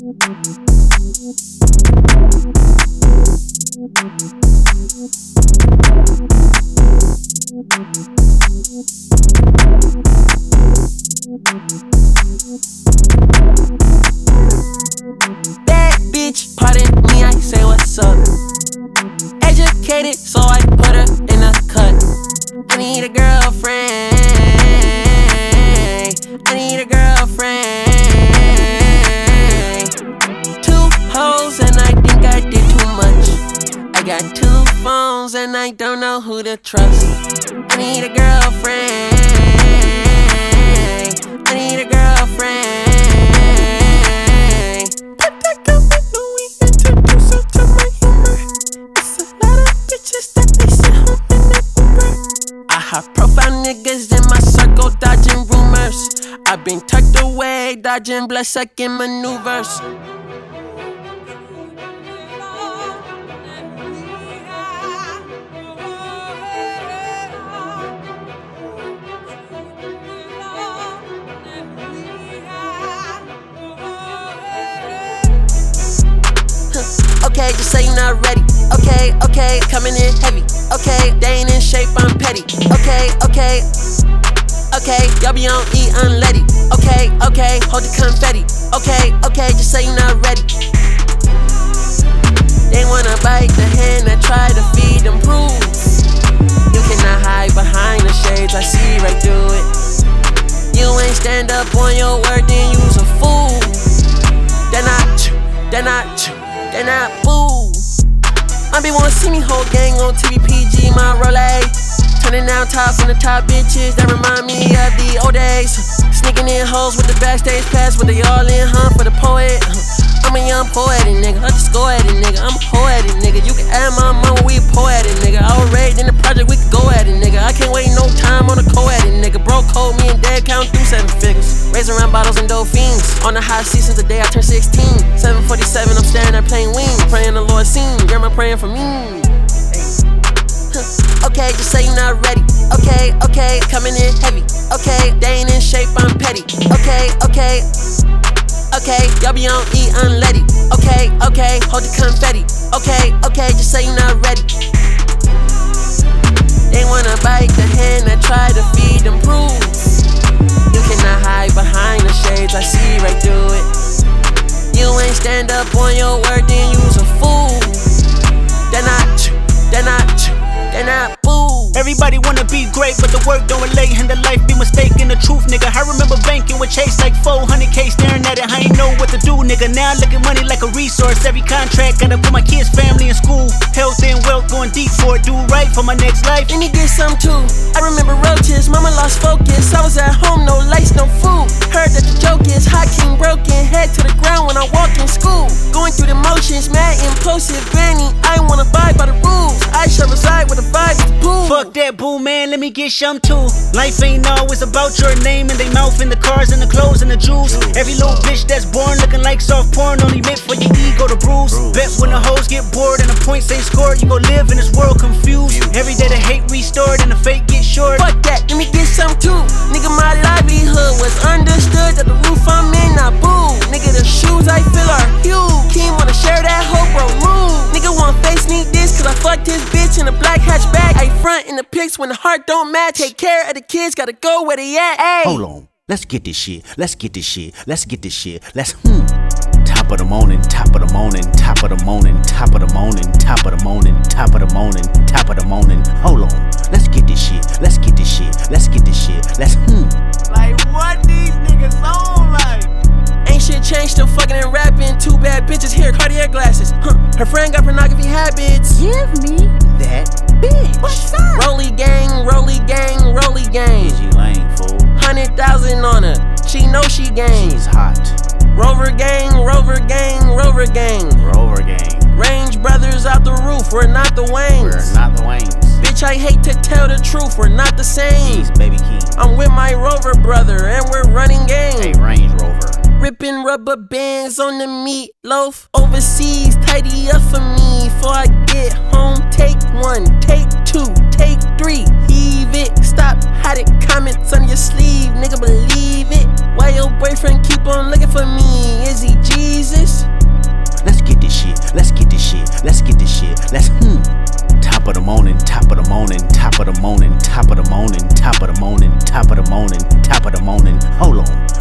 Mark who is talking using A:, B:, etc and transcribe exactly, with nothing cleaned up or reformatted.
A: Bad bitch, pardon me, I say what's up. Educated, so I put her in a cut. I need a girlfriend. I need a girlfriend. Two hoes and I think I did too much. I got two phones and I don't know who to trust. I need a girlfriend. I need a girlfriend. Put that girl with Louis, introduce her to my humor. It's a lot of bitches that they sit home in that Uber. I have profile niggas in my circle dodging rumors. I've been tucked away, dodging blood-sucking maneuvers. Okay, just say you're not ready. Okay, okay, coming in heavy. Okay, they ain't in shape, I'm petty. Okay, okay, okay, y'all be on E unleaded. Okay, okay, hold the confetti. Okay, okay, just say you're not ready. They wanna bite the hand that try to feed them proof. You cannot hide behind the shades, I see right through it. You ain't stand up on your word, then you's a fool. They're not, they're not, they're not fool. I be wanna see me whole gang on T V P G, my Rolex. Turning down tops on the top bitches that remind me of the old days. Sneaking in hoes with the backstage pass, but they all in, huh, for the poet. I'm a young poetic nigga, I just go at it, nigga. I'm a poetic nigga, you can add my mama, we poetic nigga. I was raised in the project, we can go at it, nigga. I can't wait no time on a co-edit, nigga. Bro code, me and dad count through seven figures. Raising around bottles and dolphins. On the high seat since the day I turned sixteen. seven forty-seven, I'm staring at playing wing. Praying the Lord seen, girl, I'm praying for me. Okay, just say you're not ready. Okay, okay, coming in heavy. Okay, they ain't in shape, I'm petty. Okay, okay, okay, y'all be on E unleaded. Okay, okay, hold the confetti. Okay, okay, just say you're not ready. They wanna bite the hand that try to feed them proof. You cannot hide behind the shades, I see right through it. You ain't stand up on your word, then you's a fool. They're not, they're not, they're not fools.
B: Everybody wanna be great, but the work don't relate, and the life be mistaken the truth, nigga. I remember banking with Chase like four hundred K, staring at it, I ain't know what to do, nigga. Now I look at money like a resource. Every contract gotta put my kids' family in school. Health and wealth going deep for it, do right for my next life.
A: Let me get some too. I remember roaches, mama lost focus. I was at home, no lights, no food. Heard that the joke is hot king broken, head to the ground when I walk in school. Going through the motions, mad impulsive, granny. I wanna abide by the rules. I shall reside with the vibes to pool.
B: Fuck that boo, man, let me get some too. Life ain't always about your name and they mouth and the cars and the clothes and the jewels. Every little bitch that's born looking like soft porn only meant for your ego to bruise. Bet when the hoes get bored and the points ain't scored, you gon' live in this world confused. Every day the hate restored and the fake get short.
A: Fuck that, let me get some too. Nigga, my livelihood was understood that the roof I'm in, not boo. Nigga, the shoes I feel are huge. Keem wanna share that hoe, bro, move. Nigga want face need this cause I fucked his bitch in a black hatchback. I front in the pics when the heart don't match. Take care of the kids, gotta go where they at. Ay.
C: Hold on, let's get this shit. Let's get this shit. Let's get this shit. Let's hmm. Top of the morning, top of the morning, top of the morning, top of the morning, top of the morning, top of the morning, top of the morning. Hold on, let's get this shit. Let's get this shit. Let's get this shit. Let's hmm.
D: Like what these niggas on like?
A: Ain't shit changed, still fucking and rapping. Two bad bitches here, Cartier glasses. Huh. Her friend got pornography habits.
C: Give me that bitch.
A: What's up? Rolly gang, rolly gang, rolly gang.
C: Easy lane, fool.
A: Hundred thousand on her, she know she gang.
C: She's hot.
A: Rover gang, rover gang, rover gang.
C: Rover gang.
A: Range brothers out the roof, we're not the Waynes.
C: We're not the Waynes.
A: Bitch, I hate to tell the truth, we're not the same.
C: He's baby king.
A: I'm with my rover brother and we're running game.
C: Hey, Range Rover.
A: Ripping rubber bands on the meatloaf. Overseas, tidy up for me before I get home. Take one, take two, take three. Heave it, stop, hide it. Comments on your sleeve, nigga, believe it. Why your boyfriend keep on looking for me? Is he Jesus?
C: top of the morning, top of the morning, top of the morning, top of the morning. Hold on.